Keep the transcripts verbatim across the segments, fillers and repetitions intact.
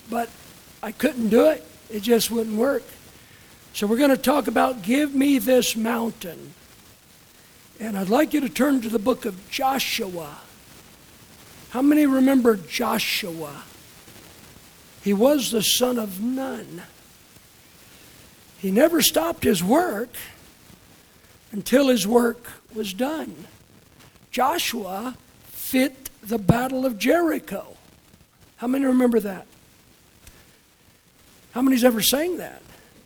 but I couldn't do it. It just wouldn't work. So we're going to talk about give me this mountain. And I'd like you to turn to the book of Joshua. How many remember Joshua? He was the son of Nun. He never stopped his work until his work was done. Joshua fit the battle of Jericho. How many remember that? How many's ever sang that?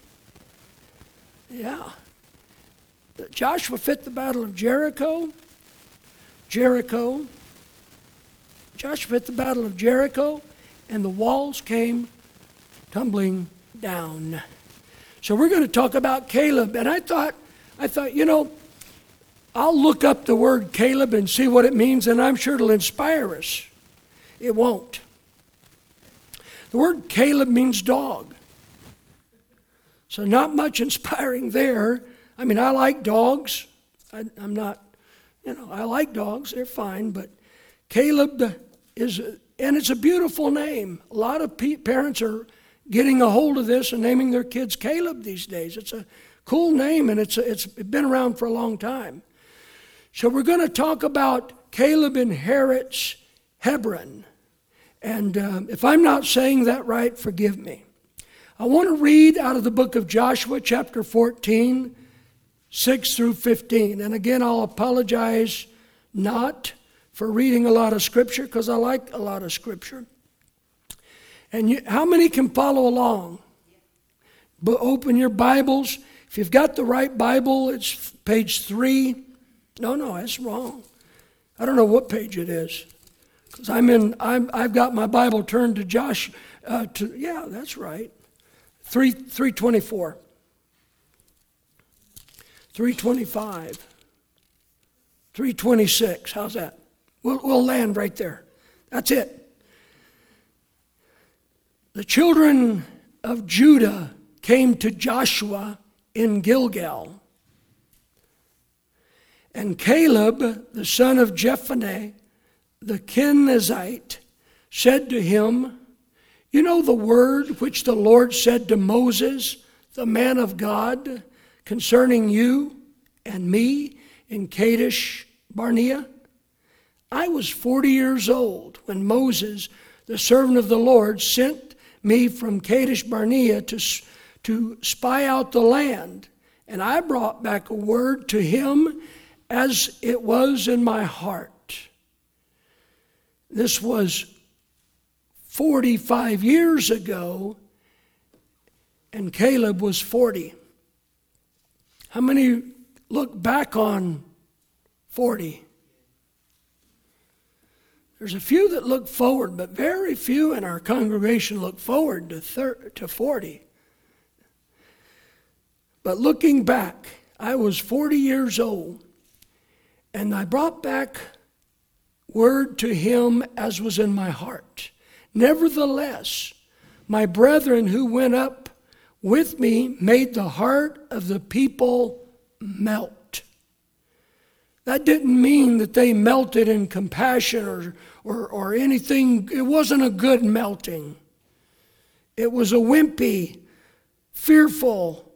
Yeah. Joshua fit the battle of Jericho. Jericho. Joshua fit the battle of Jericho, and the walls came tumbling down. So we're going to talk about Caleb. And I thought, I thought, you know, I'll look up the word Caleb and see what it means, and I'm sure it'll inspire us. It won't. The word Caleb means dog. So not much inspiring there. I mean, I like dogs. I, I'm not, you know, I like dogs. They're fine. But Caleb is, and it's a beautiful name. A lot of pe- parents are getting a hold of this and naming their kids Caleb these days. It's a cool name, and it's a, it's been around for a long time. So we're going to talk about Caleb inherits Hebron. And um, if I'm not saying that right, forgive me. I want to read out of the book of Joshua, chapter fourteen, six through fifteen. And again, I'll apologize not for reading a lot of Scripture, because I like a lot of Scripture. And you, how many can follow along? But open your Bibles. If you've got the right Bible, it's page three. No, no, that's wrong. I don't know what page it is, because I'm in. I'm, I've got my Bible turned to Josh. Uh, to yeah, that's right. Three three twenty four. Three twenty five. Three twenty six. How's that? We'll we'll land right there. That's it. The children of Judah came to Joshua in Gilgal. And Caleb, the son of Jephunneh, the Kenizzite, said to him, you know the word which the Lord said to Moses, the man of God, concerning you and me in Kadesh Barnea? I was forty years old when Moses, the servant of the Lord, sent me from Kadesh Barnea to, to spy out the land. And I brought back a word to him as it was in my heart. This was forty-five years ago, and Caleb was forty. How many look back on forty? There's a few that look forward, but very few in our congregation look forward to thir- to forty. But looking back, I was forty years old, and I brought back word to him as was in my heart. Nevertheless, my brethren who went up with me made the heart of the people melt. That didn't mean that they melted in compassion or, or, or anything. It wasn't a good melting. It was a wimpy, fearful,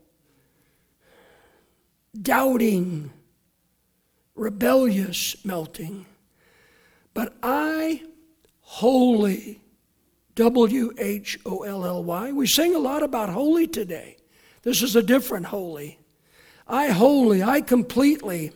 doubting, rebellious melting. But I wholly, W H O L L Y. We sing a lot about holy today. This is a different holy. I wholly, I completely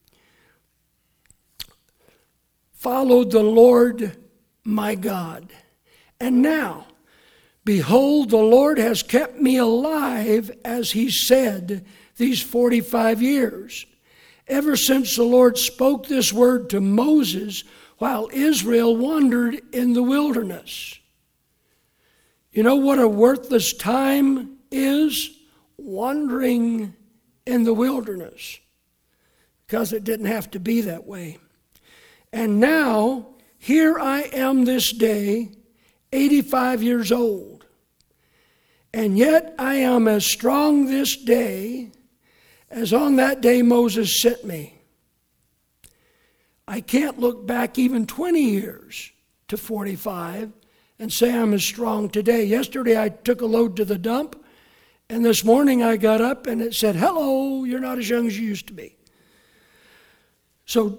followed the Lord my God. And now, behold, the Lord has kept me alive, as he said, these forty-five years, ever since the Lord spoke this word to Moses while Israel wandered in the wilderness. You know what a worthless time is? Wandering in the wilderness. Because it didn't have to be that way. And now, here I am this day, eighty-five years old. And yet I am as strong this day as on that day Moses sent me. I can't look back even twenty years to forty-five and say I'm as strong today. Yesterday I took a load to the dump, and this morning I got up and it said, hello, you're not as young as you used to be. So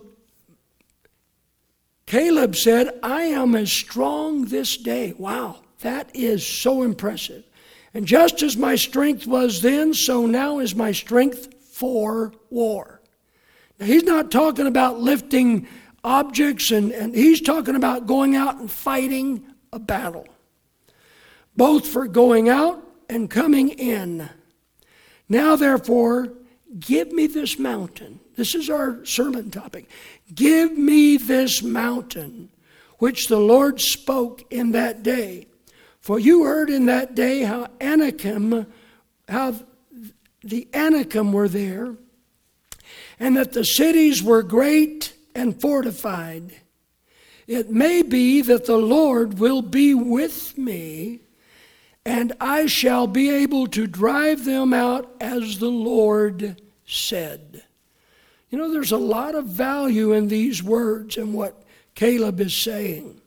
Caleb said, I am as strong this day. Wow, that is so impressive. And just as my strength was then, so now is my strength for war. Now, he's not talking about lifting objects, and, and he's talking about going out and fighting a battle, both for going out and coming in. Now, therefore, give me this mountain. This is our sermon topic. Give me this mountain, which the Lord spoke in that day. For you heard in that day how Anakim, how the Anakim were there, and that the cities were great and fortified. It may be that the Lord will be with me, and I shall be able to drive them out as the Lord said. You know, there's a lot of value in these words and what Caleb is saying.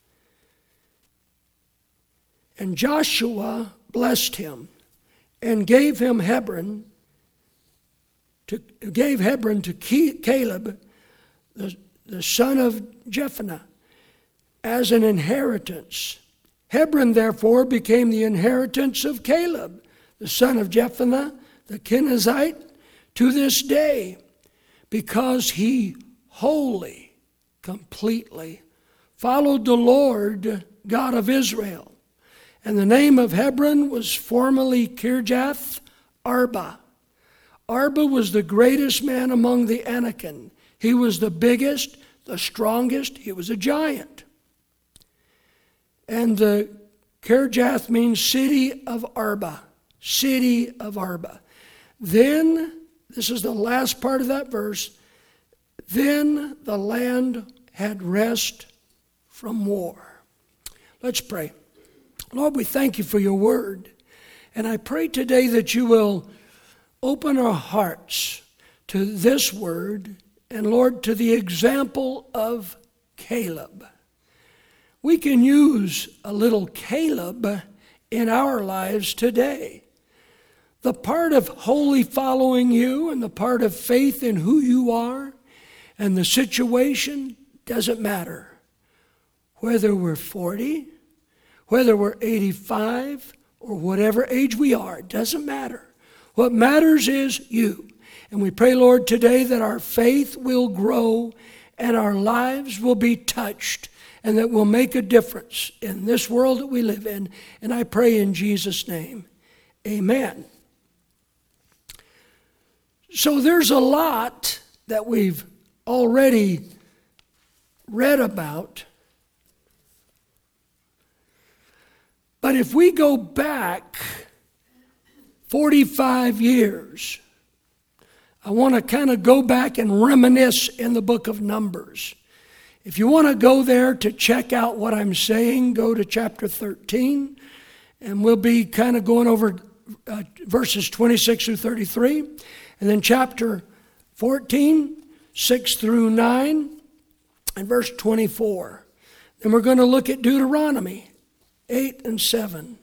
And Joshua blessed him and gave him Hebron, to, gave Hebron to Caleb, the, the son of Jephunneh, as an inheritance. Hebron, therefore, became the inheritance of Caleb, the son of Jephunneh, the Kenizzite, to this day, because he wholly, completely followed the Lord God of Israel. And the name of Hebron was formerly Kirjath Arba. Arba was the greatest man among the Anakim. He was the biggest, the strongest. He was a giant. And the Kirjath means city of Arba. City of Arba. Then, this is the last part of that verse, then the land had rest from war. Let's pray. Lord, we thank you for your word. And I pray today that you will open our hearts to this word, and Lord, to the example of Caleb. We can use a little Caleb in our lives today. The part of wholly following you and the part of faith in who you are and the situation doesn't matter. Whether we're forty, whether we're eighty-five, or whatever age we are, it doesn't matter. What matters is you. And we pray, Lord, today that our faith will grow and our lives will be touched and that we'll make a difference in this world that we live in. And I pray in Jesus' name, amen. So there's a lot that we've already read about. But if we go back forty-five years, I want to kind of go back and reminisce in the book of Numbers. If you want to go there to check out what I'm saying, go to chapter thirteen, and we'll be kind of going over uh, verses twenty-six through thirty-three, and then chapter fourteen, six through nine, and verse twenty-four. Then we're going to look at Deuteronomy eight and seven.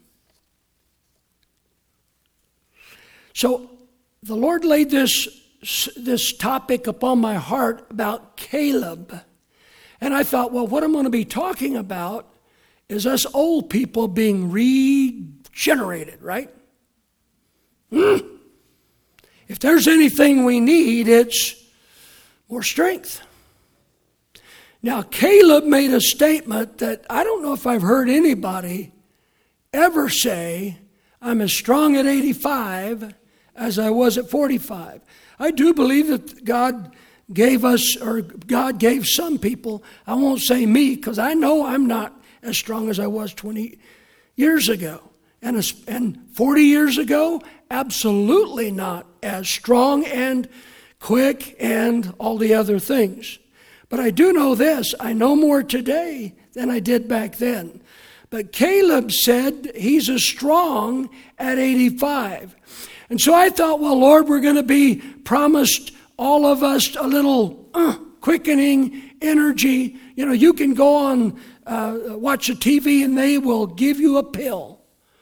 So the Lord laid this, this topic upon my heart about Caleb. And I thought, well, what I'm going to be talking about is us old people being regenerated, right? Mm. If there's anything we need, it's more strength. Now, Caleb made a statement that I don't know if I've heard anybody ever say, I'm as strong at eighty-five as I was at forty-five. I do believe that God gave us, or God gave some people, I won't say me, because I know I'm not as strong as I was twenty years ago. And, and forty years ago, absolutely not as strong and quick and all the other things. But I do know this, I know more today than I did back then. But Caleb said he's as strong at eighty-five. And so I thought, well, Lord, we're going to be promised all of us a little uh, quickening energy. You know, you can go on uh, watch the T V and they will give you a pill.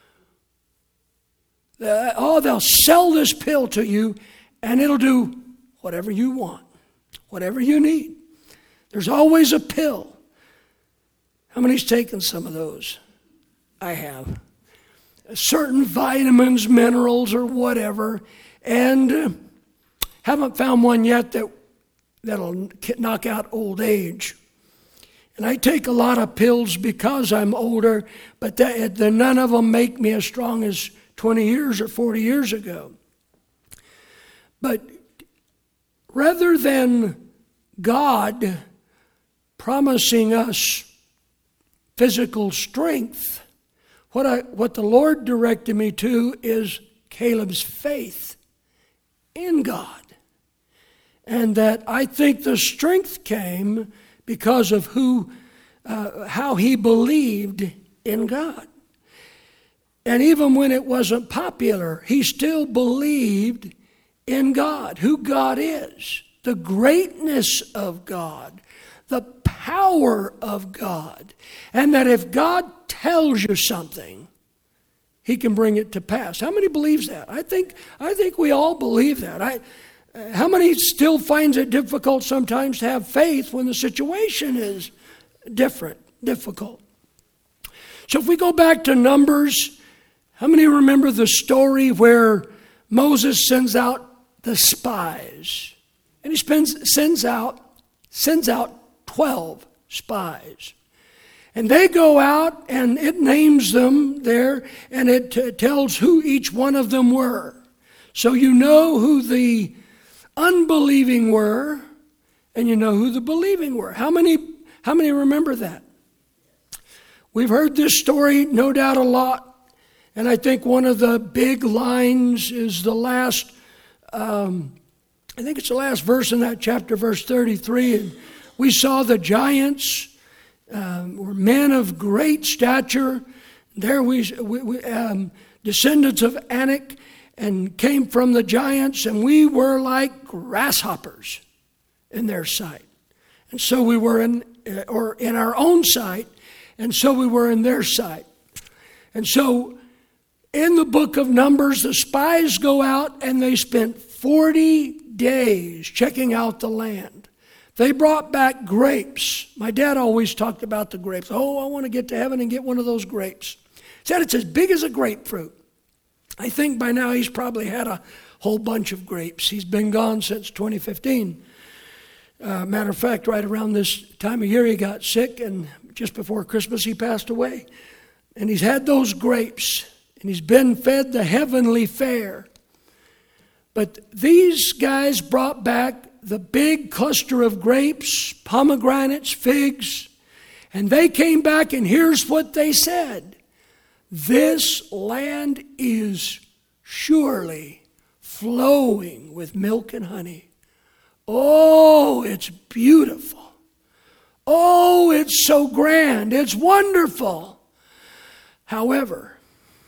Uh, oh, they'll sell this pill to you and it'll do whatever you want, whatever you need. There's always a pill. How many's taken some of those? I have. Certain vitamins, minerals, or whatever, and uh, haven't found one yet that, that'll knock out old age. And I take a lot of pills because I'm older, but that, that none of them make me as strong as twenty years or forty years ago. But rather than God promising us physical strength, what I what the Lord directed me to is Caleb's faith in God. And that I think the strength came because of who, uh, how he believed in God. And even when it wasn't popular, he still believed in God, who God is, the greatness of God, the power of God, and that if God tells you something, he can bring it to pass. How many believes that? I think I think we all believe that. I, how many still finds it difficult sometimes to have faith when the situation is different, difficult? So if we go back to Numbers, how many remember the story where Moses sends out the spies? And he spends, sends out sends out twelve spies. And they go out and it names them there and it t- tells who each one of them were. So you know who the unbelieving were and you know who the believing were. How many, how many remember that? We've heard this story no doubt a lot. And I think one of the big lines is the last, um, I think it's the last verse in that chapter, verse thirty-three. And we saw the giants um, were men of great stature. There we, we, we um, descendants of Anak, and came from the giants, and we were like grasshoppers in their sight. And so we were in, or in our own sight, and so we were in their sight. And so in the book of Numbers, the spies go out and they spent forty days checking out the land. They brought back grapes. My dad always talked about the grapes. Oh, I want to get to heaven and get one of those grapes. He said it's as big as a grapefruit. I think by now he's probably had a whole bunch of grapes. He's been gone since twenty fifteen. Uh, matter of fact, right around this time of year he got sick, and just before Christmas he passed away. And he's had those grapes, and he's been fed the heavenly fare. But these guys brought back the big cluster of grapes, pomegranates, figs, and they came back, and here's what they said. This land is surely flowing with milk and honey. Oh, it's beautiful. Oh, it's so grand. It's wonderful. However,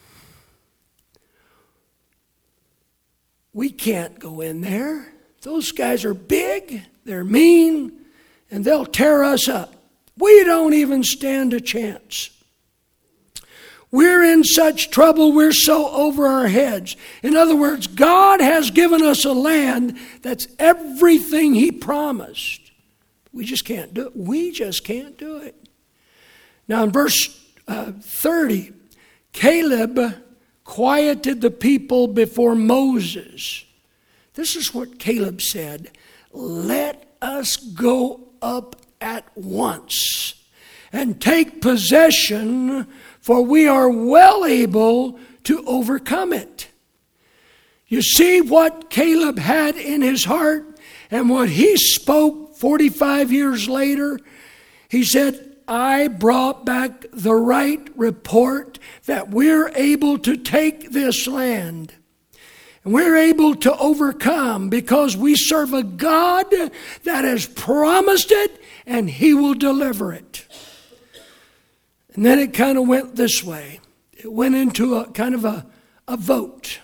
we can't go in there. Those guys are big, they're mean, and they'll tear us up. We don't even stand a chance. We're in such trouble, we're so over our heads. In other words, God has given us a land that's everything He promised. We just can't do it. We just can't do it. Now in verse uh, thirty, Caleb quieted the people before Moses. This is what Caleb said. Let us go up at once and take possession, for we are well able to overcome it. You see what Caleb had in his heart and what he spoke forty-five years later? He said, I brought back the right report that we're able to take this land. And we're able to overcome because we serve a God that has promised it and He will deliver it. And then it kind of went this way. It went into a kind of a, a vote.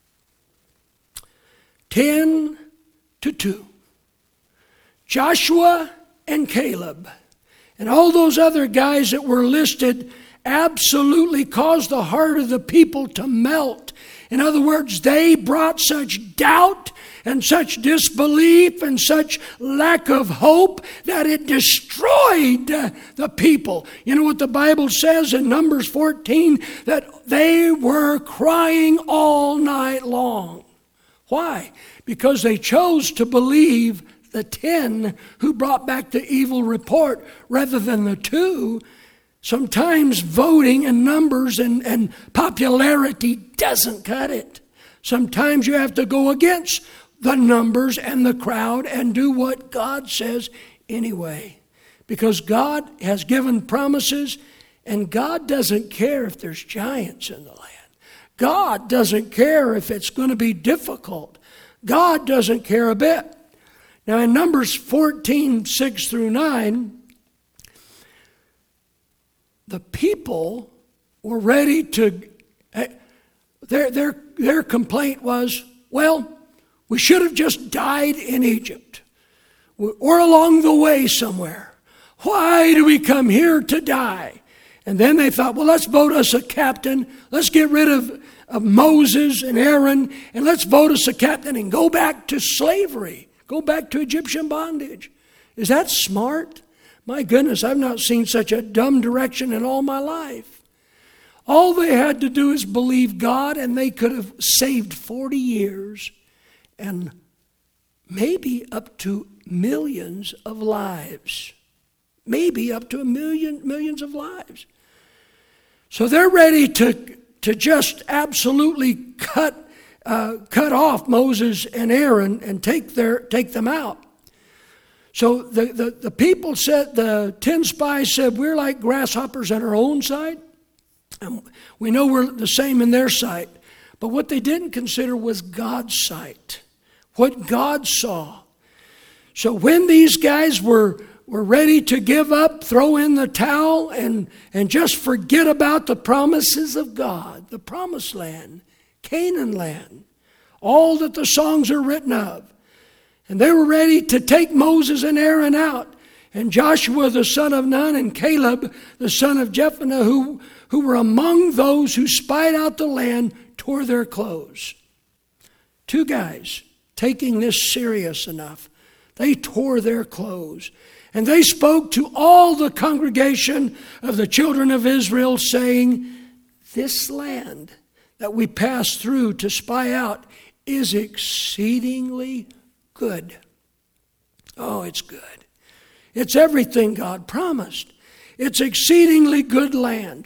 Ten to two. Joshua and Caleb. And all those other guys that were listed absolutely caused the heart of the people to melt. In other words, they brought such doubt and such disbelief and such lack of hope that it destroyed uh, the people. You know what the Bible says in Numbers fourteen? That they were crying all night long. Why? Because they chose to believe the ten who brought back the evil report rather than the two. Sometimes voting and numbers and, and popularity doesn't cut it. Sometimes you have to go against the numbers and the crowd and do what God says anyway. Because God has given promises, and God doesn't care if there's giants in the land. God doesn't care if it's going to be difficult. God doesn't care a bit. Now in Numbers fourteen, six through nine, the people were ready to, their, their, their complaint was, well, we should have just died in Egypt or along the way somewhere. Why do we come here to die? And then they thought, well, let's vote us a captain. Let's get rid of, of Moses and Aaron, and let's vote us a captain and go back to slavery, go back to Egyptian bondage. Is that smart? My goodness, I've not seen such a dumb direction in all my life. All they had to do is believe God, and they could have saved forty years and maybe up to millions of lives. Maybe up to a million, millions of lives. So they're ready to, to just absolutely cut, uh, cut off Moses and Aaron and take, their, take them out. So the, the, the people said, the ten spies said, we're like grasshoppers in our own sight. And we know we're the same in their sight. But what they didn't consider was God's sight, what God saw. So when these guys were, were ready to give up, throw in the towel, and, and just forget about the promises of God, the promised land, Canaan land, all that the songs are written of, and they were ready to take Moses and Aaron out. And Joshua the son of Nun and Caleb the son of Jephunneh, who, who were among those who spied out the land, tore their clothes. Two guys taking this serious enough. They tore their clothes. And they spoke to all the congregation of the children of Israel, saying, this land that we passed through to spy out is exceedingly good. Oh, it's good. It's everything God promised. It's exceedingly good land.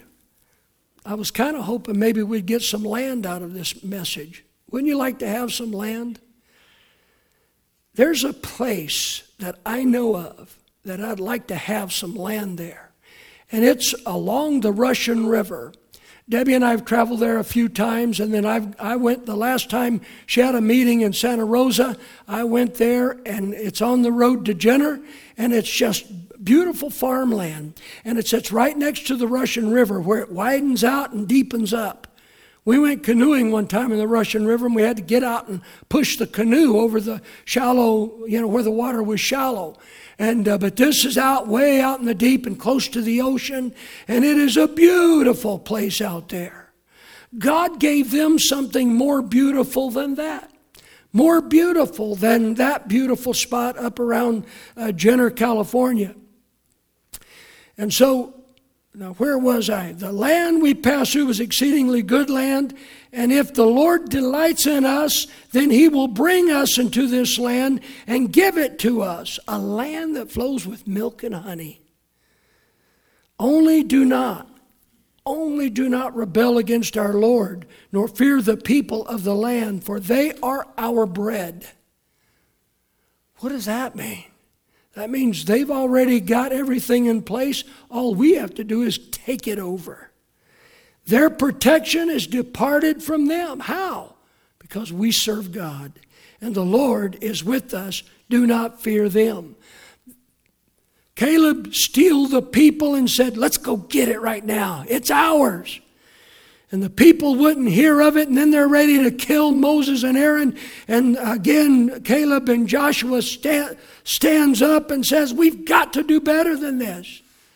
I was kind of hoping maybe we'd get some land out of this message. Wouldn't you like to have some land? There's a place that I know of that I'd like to have some land there. And it's along the Russian River. Debbie and I have traveled there a few times, and then I've, I went the last time she had a meeting in Santa Rosa. I went there, and it's on the road to Jenner, and it's just beautiful farmland. And it sits right next to the Russian River where it widens out and deepens up. We went canoeing one time in the Russian River, and we had to get out and push the canoe over the shallow, you know, where the water was shallow. And uh, but this is out way out in the deep and close to the ocean, and it is a beautiful place out there. God gave them something more beautiful than that. More beautiful than that beautiful spot up around uh, Jenner, California. And so, now where was I? The land we passed through was exceedingly good land, and if the Lord delights in us, then he will bring us into this land and give it to us, a land that flows with milk and honey. Only do not, only do not rebel against our Lord, nor fear the people of the land, for they are our bread. What does that mean? That means they've already got everything in place. All we have to do is take it over. Their protection is departed from them. How? Because we serve God, and the Lord is with us. Do not fear them. Caleb steeled the people and said, let's go get it right now. It's ours. And the people wouldn't hear of it, and then they're ready to kill Moses and Aaron. And again, Caleb and Joshua stand, stands up and says, we've got to do better than this.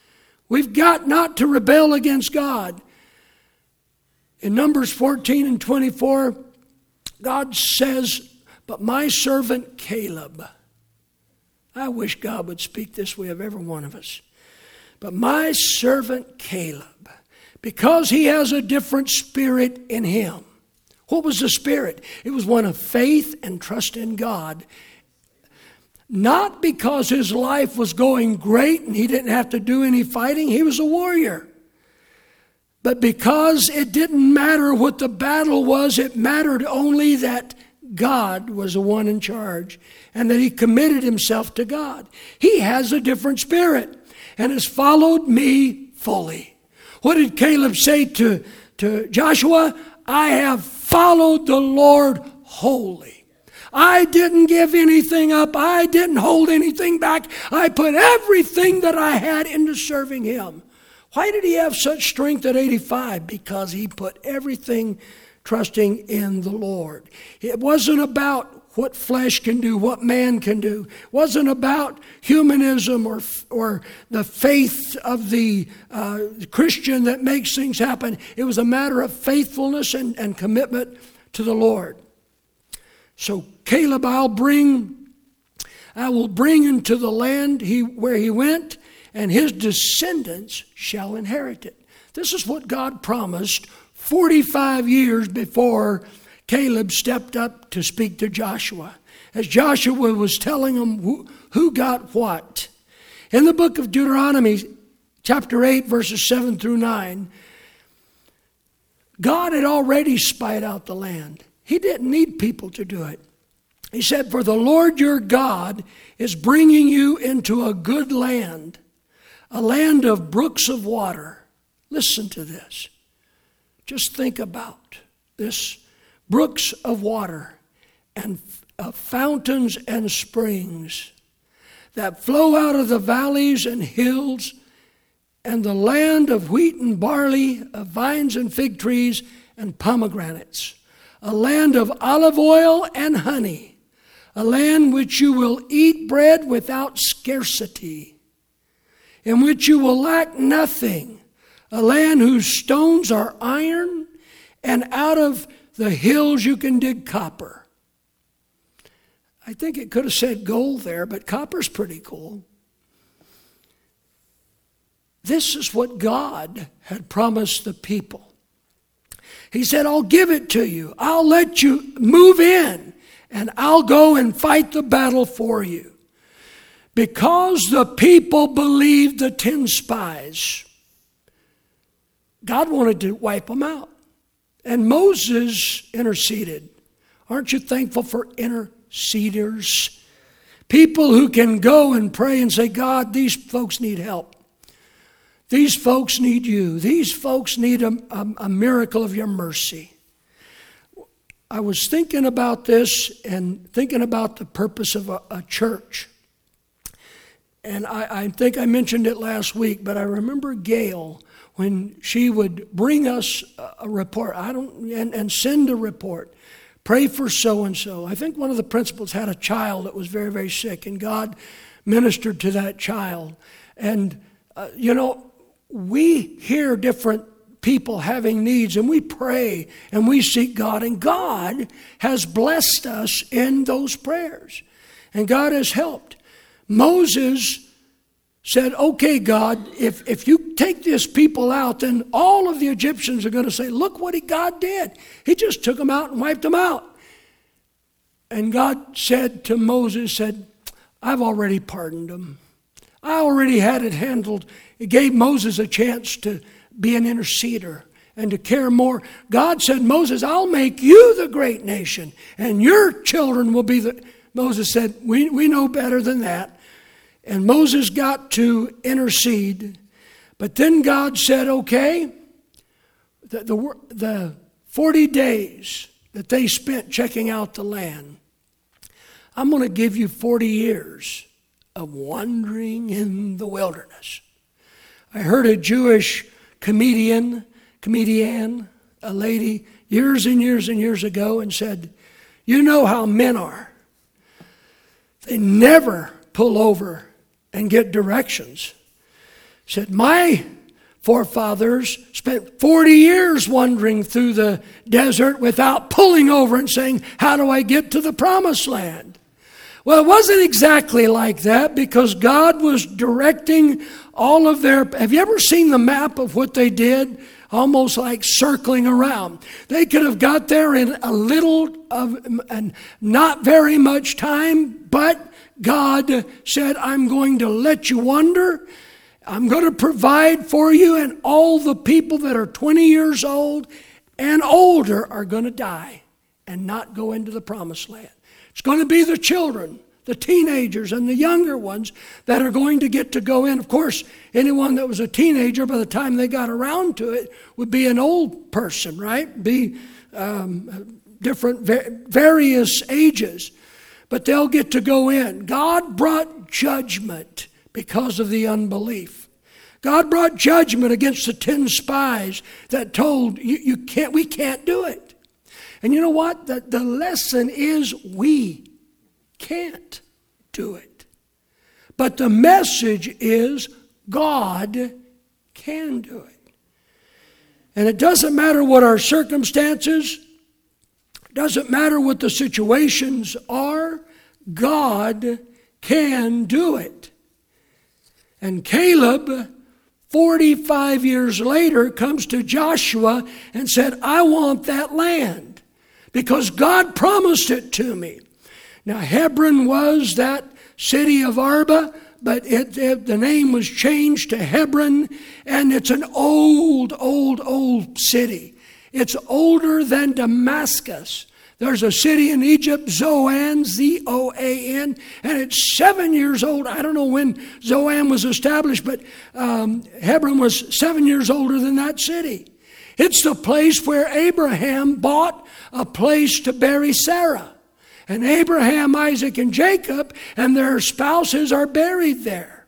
We've got not to rebel against God. In Numbers fourteen and twenty-four, God says, but my servant Caleb. I wish God would speak this way of every one of us. But my servant Caleb, because he has a different spirit in him. What was the spirit? It was one of faith and trust in God. Not because his life was going great and he didn't have to do any fighting. He was a warrior. But because it didn't matter what the battle was, it mattered only that God was the one in charge and that he committed himself to God. He has a different spirit and has followed me fully. What did Caleb say to, to Joshua? I have followed the Lord wholly. I didn't give anything up. I didn't hold anything back. I put everything that I had into serving him. Why did he have such strength at eighty-five? Because he put everything trusting in the Lord. It wasn't about what flesh can do, what man can do. It wasn't about humanism or, or the faith of the uh, Christian that makes things happen. It was a matter of faithfulness and, and commitment to the Lord. So Caleb, I'll bring, I will bring into the land he, where he went, and his descendants shall inherit it. This is what God promised forty-five years before Caleb stepped up to speak to Joshua. As Joshua was telling him who, who got what. In the book of Deuteronomy, chapter eight, verses seven through nine, God had already spied out the land. He didn't need people to do it. He said, for the Lord your God is bringing you into a good land, a land of brooks of water. Listen to this. Just think about this. Brooks of water and uh, fountains and springs that flow out of the valleys and hills, and the land of wheat and barley, of vines and fig trees and pomegranates, a land of olive oil and honey, a land which you will eat bread without scarcity, in which you will lack nothing, a land whose stones are iron, and out of the hills you can dig copper. I think it could have said gold there, but copper's pretty cool. This is what God had promised the people. He said, I'll give it to you. I'll let you move in, and I'll go and fight the battle for you. Because the people believed the ten spies, God wanted to wipe them out. And Moses interceded. Aren't you thankful for interceders? People who can go and pray and say, God, these folks need help. These folks need you. These folks need a, a, a miracle of your mercy. I was thinking about this and thinking about the purpose of a, a church. And I, I think I mentioned it last week, but I remember Gail, when she would bring us a report, I don't, and, and send a report, pray for so-and-so. I think one of the principals had a child that was very, very sick, and God ministered to that child. And, uh, you know, we hear different people having needs, and we pray, and we seek God, and God has blessed us in those prayers. And God has helped. Moses said, okay, God, if, if you take this people out, then all of the Egyptians are going to say, look what he, God did. He just took them out and wiped them out. And God said to Moses, said, I've already pardoned them. I already had it handled. It gave Moses a chance to be an interceder and to care more. God said, Moses, I'll make you the great nation, and your children will be the... Moses said, we, we know better than that. And Moses got to intercede. But then God said, okay, the, the, the forty days that they spent checking out the land, I'm going to give you forty years of wandering in the wilderness. I heard a Jewish comedian, comedian, a lady, years and years and years ago, and said, you know how men are. They never pull over and get directions. said, my forefathers spent forty years wandering through the desert without pulling over and saying, how do I get to the promised land? Well, it wasn't exactly like that, because God was directing all of their... Have you ever seen the map of what they did? Almost like circling around. They could have got there in a little of, and not very much time, but God said, I'm going to let you wander. I'm going to provide for you, and all the people that are twenty years old and older are going to die and not go into the promised land. It's going to be the children, the teenagers, and the younger ones that are going to get to go in. Of course, anyone that was a teenager by the time they got around to it would be an old person, right? Be um, different, various ages. But they'll get to go in. God brought judgment because of the unbelief. God brought judgment against the ten spies that told you, you can't, we can't do it. And you know what? The, the lesson is we can't do it. But the message is God can do it. And it doesn't matter what our circumstances, it doesn't matter what the situations are, God can do it. And Caleb, forty-five years later, comes to Joshua and said, I want that land because God promised it to me. Now, Hebron was that city of Arba, but it, it, the name was changed to Hebron, and it's an old, old, old city. It's older than Damascus. There's a city in Egypt, Zoan, Z O A N, and it's seven years old. I don't know when Zoan was established, but um, Hebron was seven years older than that city. It's the place where Abraham bought a place to bury Sarah. And Abraham, Isaac, and Jacob and their spouses are buried there.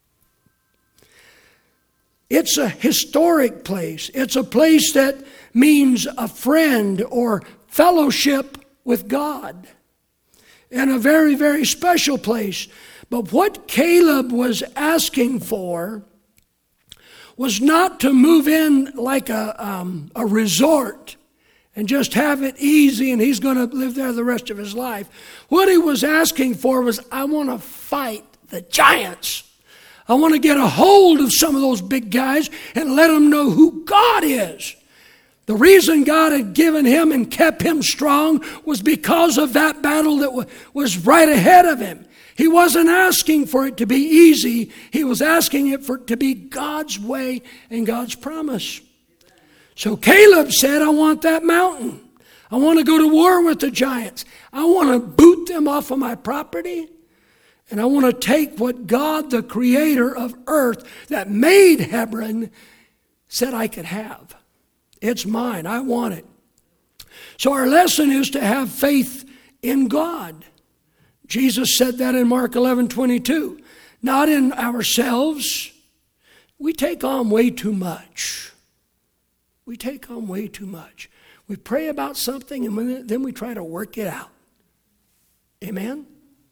It's a historic place. It's a place that means a friend or fellowship with God. And a very, very special place. But what Caleb was asking for was not to move in like a, um, a resort and just have it easy and he's going to live there the rest of his life. What he was asking for was, I want to fight the giants. I want to get a hold of some of those big guys and let them know who God is. The reason God had given him and kept him strong was because of that battle that w- was right ahead of him. He wasn't asking for it to be easy. He was asking it for it to be God's way and God's promise. So Caleb said, I want that mountain. I want to go to war with the giants. I want to boot them off of my property. And I want to take what God, the creator of earth that made Hebron, said I could have. It's mine. I want it. So our lesson is to have faith in God. Jesus said that in Mark eleven twenty-two. Not in ourselves. We take on way too much. We take on way too much. We pray about something and then we try to work it out. Amen?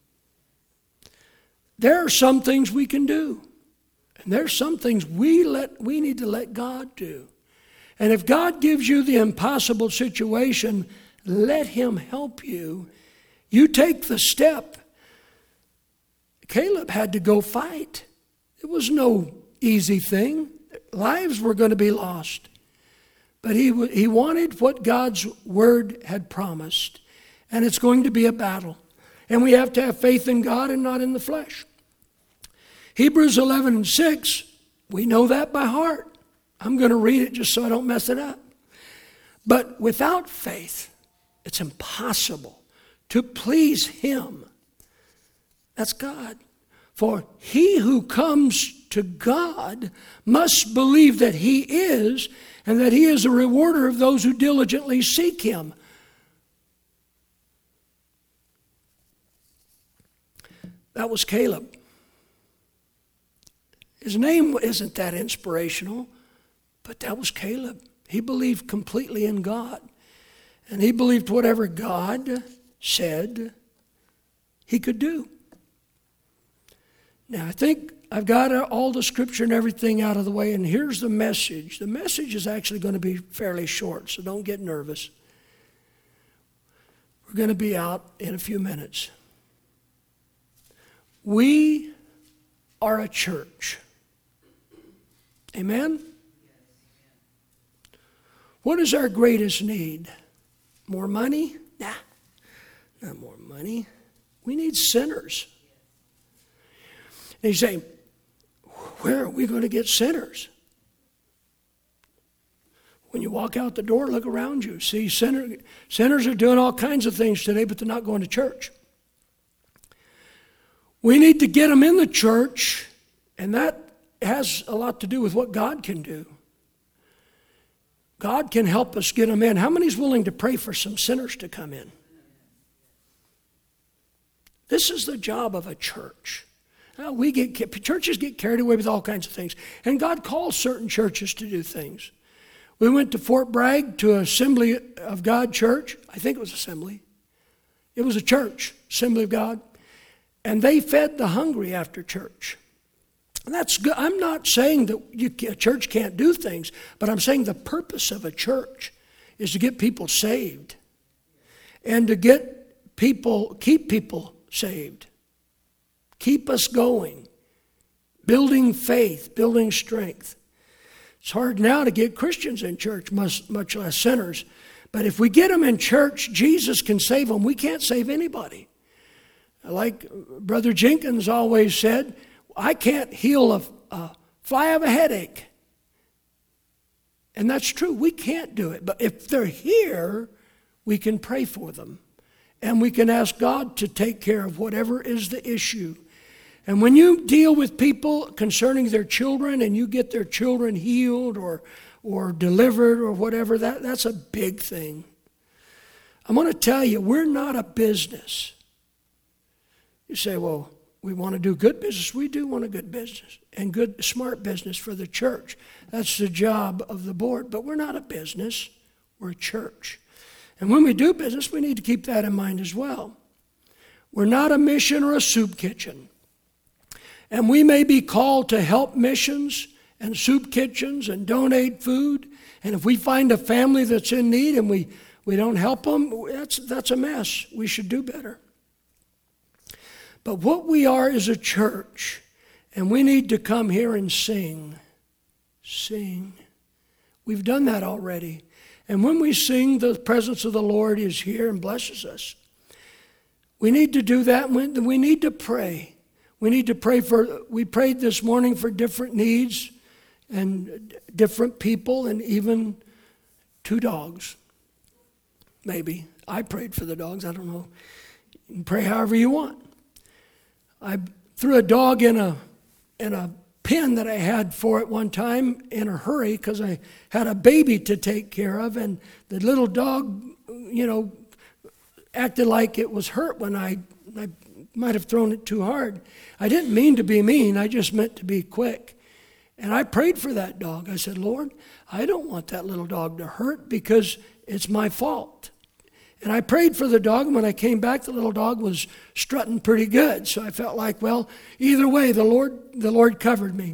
There are some things we can do. And there are some things we let we need to let God do. And if God gives you the impossible situation, let him help you. You take the step. Caleb had to go fight. It was no easy thing. Lives were going to be lost. But he, he wanted what God's word had promised. And it's going to be a battle. And we have to have faith in God and not in the flesh. Hebrews eleven and six, we know that by heart. I'm going to read it just so I don't mess it up. But without faith, it's impossible to please him. That's God. For he who comes to God must believe that he is, and that he is a rewarder of those who diligently seek him. That was Caleb. His name isn't that inspirational, but that was Caleb. He believed completely in God. And he believed whatever God said he could do. Now, I think I've got all the scripture and everything out of the way, and here's the message. The message is actually going to be fairly short, so don't get nervous. We're going to be out in a few minutes. We are a church. Amen? What is our greatest need? More money? Nah, not more money. We need sinners. And you say, where are we going to get sinners? When you walk out the door, look around you. See, sinner, sinners are doing all kinds of things today, but they're not going to church. We need to get them in the church, and that has a lot to do with what God can do. God can help us get them in. How many is willing to pray for some sinners to come in? This is the job of a church. Now, we get churches get carried away with all kinds of things, and God calls certain churches to do things. We went to Fort Bragg to Assembly of God Church. I think it was Assembly. It was a church, Assembly of God, and they fed the hungry after church. And that's good. I'm not saying that you, a church can't do things, but I'm saying the purpose of a church is to get people saved and to get people, keep people saved. Keep us going, building faith, building strength. It's hard now to get Christians in church, much, much less sinners. But if we get them in church, Jesus can save them. We can't save anybody. Like Brother Jenkins always said, I can't heal a, a fly of a headache. And that's true. We can't do it. But if they're here, we can pray for them. And we can ask God to take care of whatever is the issue. And when you deal with people concerning their children and you get their children healed or, or delivered or whatever, that, that's a big thing. I'm going to tell you, we're not a business. You say, well, we want to do good business. We do want a good business and good, smart business for the church. That's the job of the board. But we're not a business. We're a church. And when we do business, we need to keep that in mind as well. We're not a mission or a soup kitchen. And we may be called to help missions and soup kitchens and donate food. And if we find a family that's in need and we, we don't help them, that's, that's a mess. We should do better. But what we are is a church. And we need to come here and sing. Sing. We've done that already. And when we sing, the presence of the Lord is here and blesses us. We need to do that. We need to pray. We need to pray for, we prayed this morning for different needs and different people and even two dogs. Maybe. I prayed for the dogs. I don't know. You can pray however you want. I threw a dog in a in a pen that I had for it one time in a hurry because I had a baby to take care of, and the little dog, you know, acted like it was hurt when I, I might have thrown it too hard. I didn't mean to be mean. I just meant to be quick. And I prayed for that dog. I said, Lord, I don't want that little dog to hurt because it's my fault. And I prayed for the dog, and when I came back, the little dog was strutting pretty good. So I felt like, well, either way, the Lord, the Lord covered me.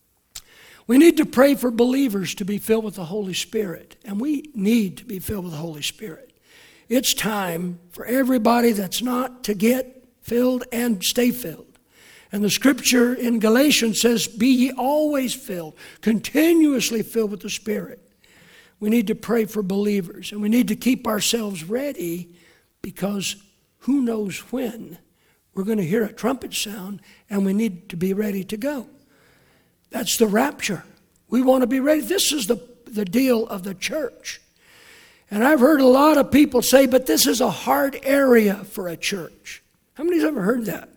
We need to pray for believers to be filled with the Holy Spirit, and we need to be filled with the Holy Spirit. It's time for everybody that's not to get filled and stay filled. And the scripture in Galatians says, be ye always filled, continuously filled with the Spirit. We need to pray for believers, and we need to keep ourselves ready because who knows when we're going to hear a trumpet sound, and we need to be ready to go. That's the rapture. We want to be ready. This is the, the deal of the church. And I've heard a lot of people say, but this is a hard area for a church. How many's ever heard that?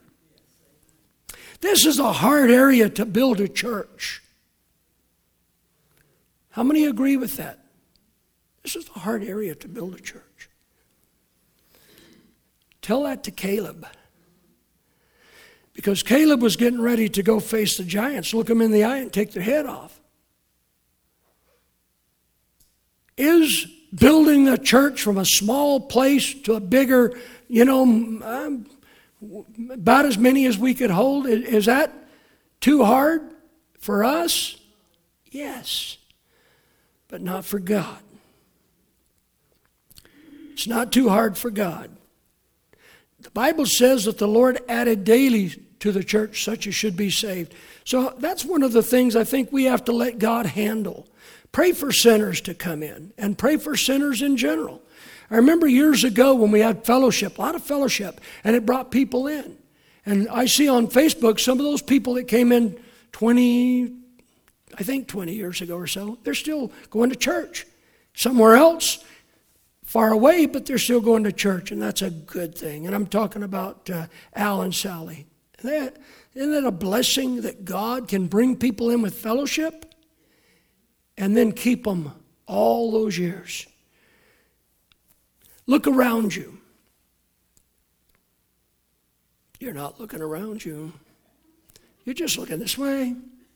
This is a hard area to build a church. How many agree with that? This is a hard area to build a church. Tell that to Caleb. Because Caleb was getting ready to go face the giants, look them in the eye and take their head off. Is building a church from a small place to a bigger, you know, um, about as many as we could hold, is that Too hard for us? Yes, but not for God. It's not too hard for God. The Bible says that the Lord added daily to the church such as should be saved. So that's one of the things I think we have to let God handle. Pray for sinners to come in, and pray for sinners in general. I remember years ago when we had fellowship, a lot of fellowship, and it brought people in. And I see on Facebook some of those people that came in twenty, I think twenty years ago or so, they're still going to church. Somewhere else, far away, but they're still going to church, and that's a good thing. And I'm talking about uh, Al and Sally. Isn't that, isn't that a blessing that God can bring people in with fellowship and then keep them all those years? Look around you. You're not looking around you. You're just looking this way.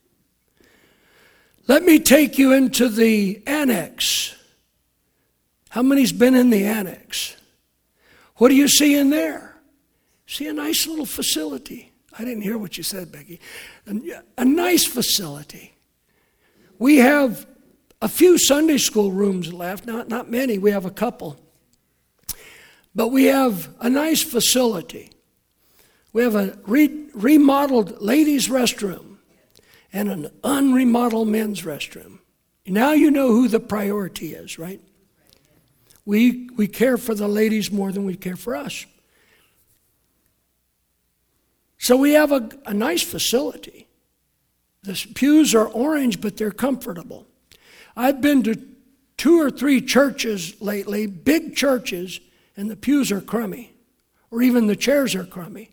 Let me take you into the annex. How many's been in the annex? What do you see in there? See a nice little facility. I didn't hear what you said, Becky. A, a nice facility. We have a few Sunday school rooms left, not, not many, we have a couple. But we have a nice facility. We have a re- remodeled ladies' restroom and an unremodeled men's restroom. Now you know who the priority is, right? We, we care for the ladies more than we care for us. So we have a, a nice facility. The pews are orange, but they're comfortable. I've been to two or three churches lately, big churches, and the pews are crummy, or even the chairs are crummy.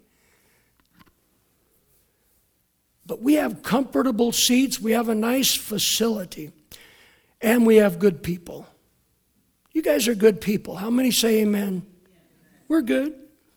But we have comfortable seats, we have a nice facility, and we have good people. You guys are good people. How many say amen? We're good.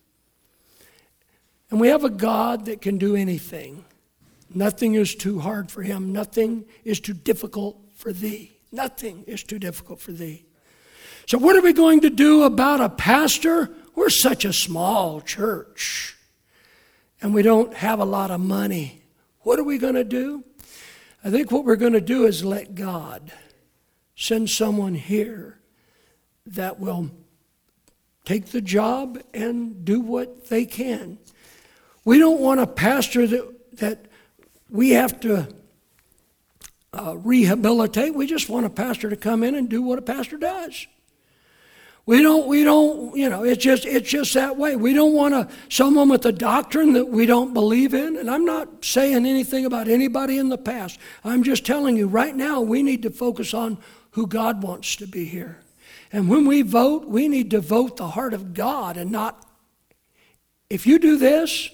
And we have a God that can do anything. Nothing is too hard for him. Nothing is too difficult for thee. Nothing is too difficult for thee. So what are we going to do about a pastor? We're such a small church, and we don't have a lot of money. What are we going to do? I think what we're going to do is let God send someone here that will take the job and do what they can. We don't want a pastor that, that we have to uh, rehabilitate. We just want a pastor to come in and do what a pastor does. We don't, we don't, you know, it's just, it's just that way. We don't want a, someone with a doctrine that we don't believe in. And I'm not saying anything about anybody in the past. I'm just telling you right now we need to focus on who God wants to be here. And when we vote, we need to vote the heart of God and not, if you do this,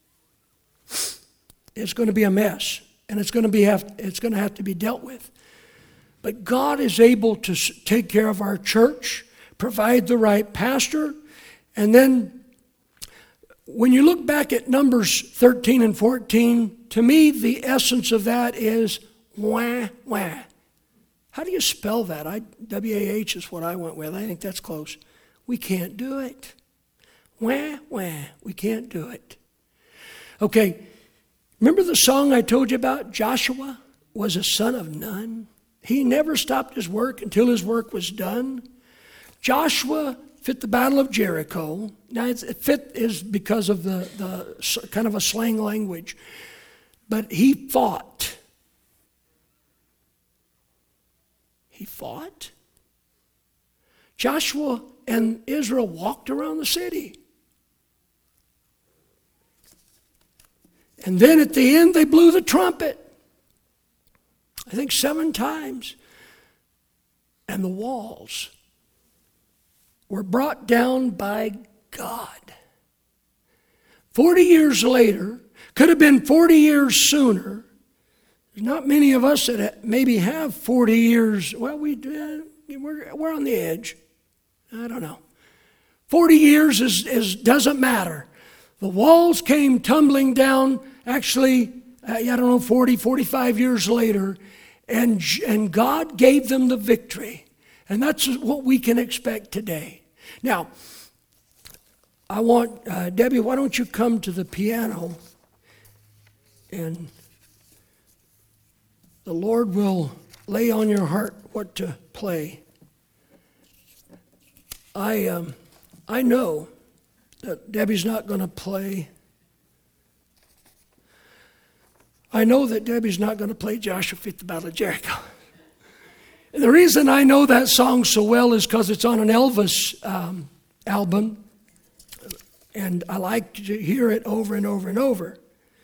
it's going to be a mess. And it's going to be have, it's going to have to be dealt with. But God is able to take care of our church, provide the right pastor, and then when you look back at Numbers thirteen and fourteen, to me the essence of that is wah, wah. How do you spell that? I, W A H is what I went with. I think that's close. We can't do it. Wah, wah. We can't do it. Okay, remember the song I told you about? Joshua was a son of Nun. He never stopped his work until his work was done. Joshua fit the battle of Jericho. Now, it's, fit is because of the, the kind of a slang language. But he fought. He fought. Joshua and Israel walked around the city. And then at the end, they blew the trumpet. I think seven times. And the walls were brought down by God. Forty years later, could have been forty years sooner. There's not many of us that maybe have forty years. Well, we do. We're, we're on the edge. I don't know. forty years is, is doesn't matter. The walls came tumbling down, actually, I don't know, forty, forty-five years later, and, and God gave them the victory. And that's what we can expect today. Now, I want, uh, Debbie, why don't you come to the piano? And the Lord will lay on your heart what to play. I um, I know that Debbie's not going to play. I know that Debbie's not going to play Joshua Fit the Battle of Jericho. And the reason I know that song so well is because it's on an Elvis um, album. And I like to hear it over and over and over.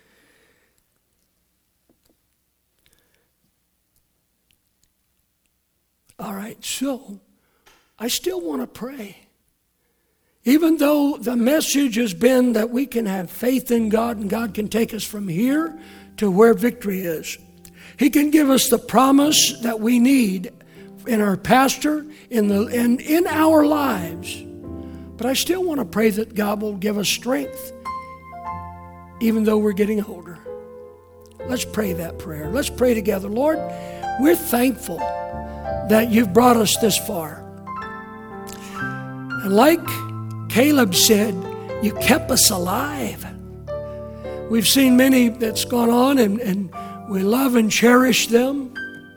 All right, so I still want to pray. Even though the message has been that we can have faith in God and God can take us from here to where victory is. He can give us the promise that we need in our pastor, in the in, in our lives. But I still want to pray that God will give us strength, even though we're getting older. Let's pray that prayer. Let's pray together. Lord, we're thankful that you've brought us this far. And like Caleb said, you kept us alive. We've seen many that's gone on, and, and we love and cherish them.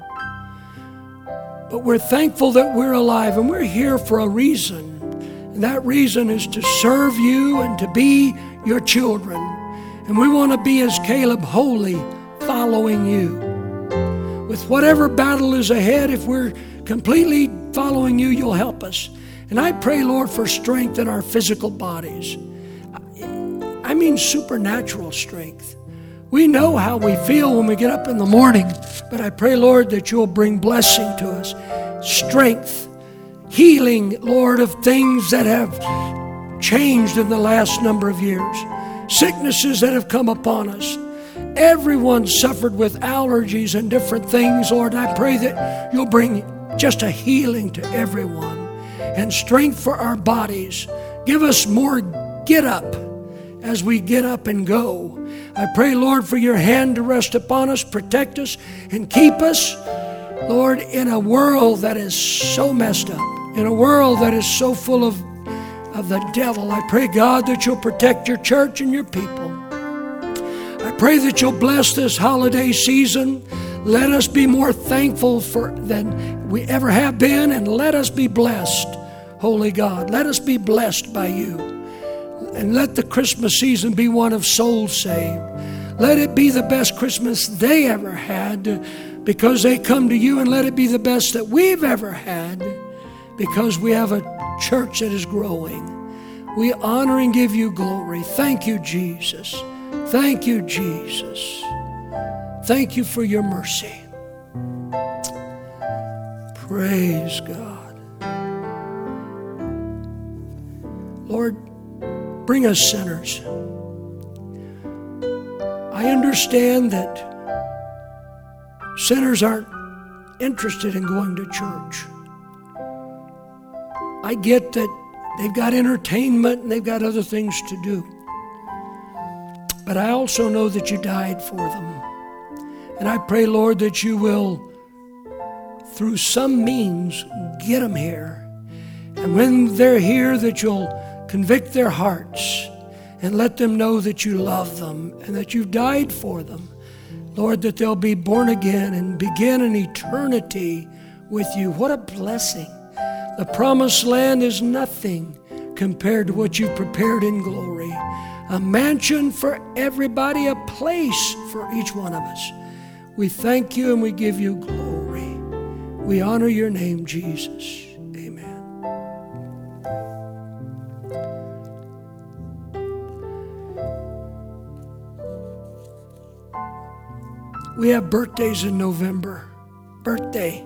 But we're thankful that we're alive, and we're here for a reason. And that reason is to serve you and to be your children. And we want to be as Caleb, holy, following you. With whatever battle is ahead, if we're completely following you, you'll help us. And I pray, Lord, for strength in our physical bodies. I mean supernatural strength. We know how we feel when we get up in the morning, but I pray, Lord, that you'll bring blessing to us. Strength, healing, Lord, of things that have changed in the last number of years. Sicknesses that have come upon us. Everyone suffered with allergies and different things, Lord. I pray that you'll bring just a healing to everyone and strength for our bodies. Give us more get up as we get up and go. I pray, Lord, for your hand to rest upon us, protect us, and keep us, Lord, in a world that is so messed up, in a world that is so full of, of the devil. I pray, God, that you'll protect your church and your people. I pray that you'll bless this holiday season. Let us be more thankful for than we ever have been, and let us be blessed, Holy God. Let us be blessed by you. And let the Christmas season be one of souls saved. Let it be the best Christmas they ever had because they come to you, and let it be the best that we've ever had because we have a church that is growing. We honor and give you glory. Thank you, Jesus. Thank you, Jesus. Thank you for your mercy. Praise God. Lord, bring us sinners. I understand that sinners aren't interested in going to church. I get that they've got entertainment and they've got other things to do. But I also know that you died for them. And I pray, Lord, that you will, through some means, get them here. And when they're here, that you'll convict their hearts and let them know that you love them and that you've died for them. Lord, that they'll be born again and begin an eternity with you. What a blessing. The promised land is nothing compared to what you've prepared in glory. A mansion for everybody, a place for each one of us. We thank you and we give you glory. We honor your name, Jesus. Amen. We have birthdays in November. Birthday.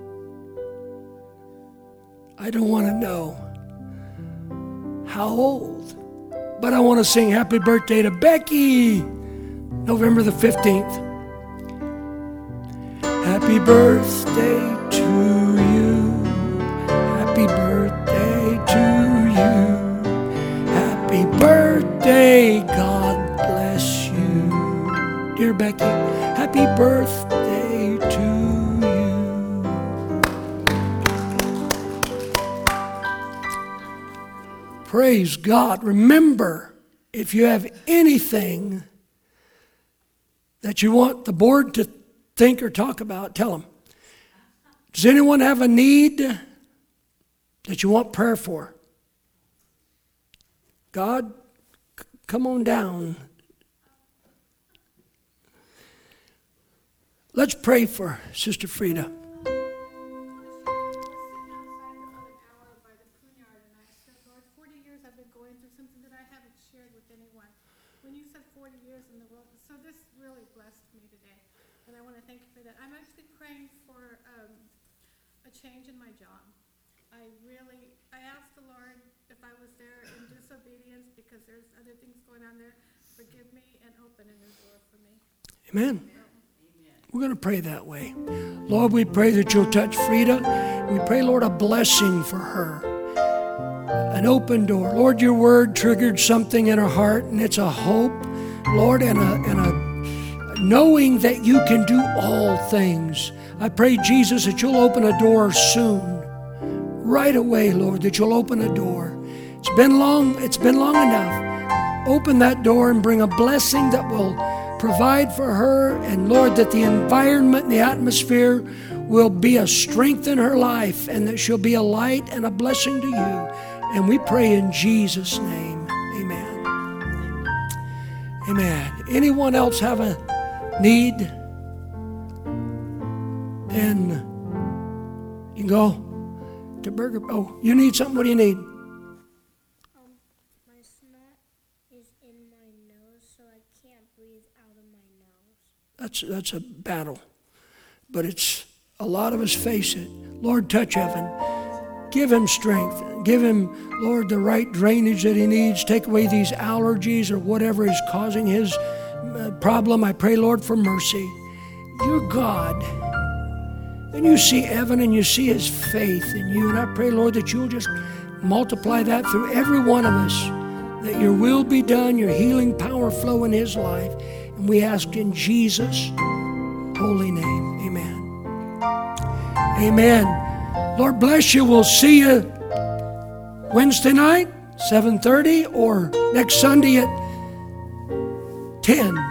I don't want to know how old, but I want to sing happy birthday to Becky, November the fifteenth. Happy birthday to you. Happy birthday to you. Happy birthday, God bless you. Dear Becky, happy birthday to you. Praise God. Remember, if you have anything that you want the board to think or talk about, tell them. Does anyone have a need that you want prayer for? God, c- come on down. Let's pray for Sister Frida. I'm actually praying for um, a change in my job. I really, I asked the Lord if I was there in disobedience because there's other things going on there. Forgive me and open a new door for me. Amen. We're going to pray that way. Lord, we pray that you'll touch Frida. We pray, Lord, a blessing for her. An open door. Lord, your word triggered something in her heart, and it's a hope, Lord, and a, and a knowing that you can do all things. I pray, Jesus, that you'll open a door soon. Right away, Lord, that you'll open a door. It's been long, it's been long enough. Open that door and bring a blessing that will provide for her. And Lord, that the environment and the atmosphere will be a strength in her life, and that she'll be a light and a blessing to you. And we pray in Jesus' name. Amen. Amen. Anyone else have a need? And you can go to Burger. Oh, you need something? What do you need? Um, my snot is in my nose, so I can't breathe out of my nose. That's that's a battle, but it's a lot of us face it. Lord, touch Evan. Give him strength. Give him, Lord, the right drainage that he needs. Take away these allergies or whatever is causing his uh, problem. I pray, Lord, for mercy. You're God. And you see Evan and you see his faith in you. And I pray, Lord, that you'll just multiply that through every one of us. That your will be done, your healing power flow in his life. And we ask in Jesus' holy name. Amen. Amen. Lord bless you. We'll see you Wednesday night, seven thirty, or next Sunday at ten.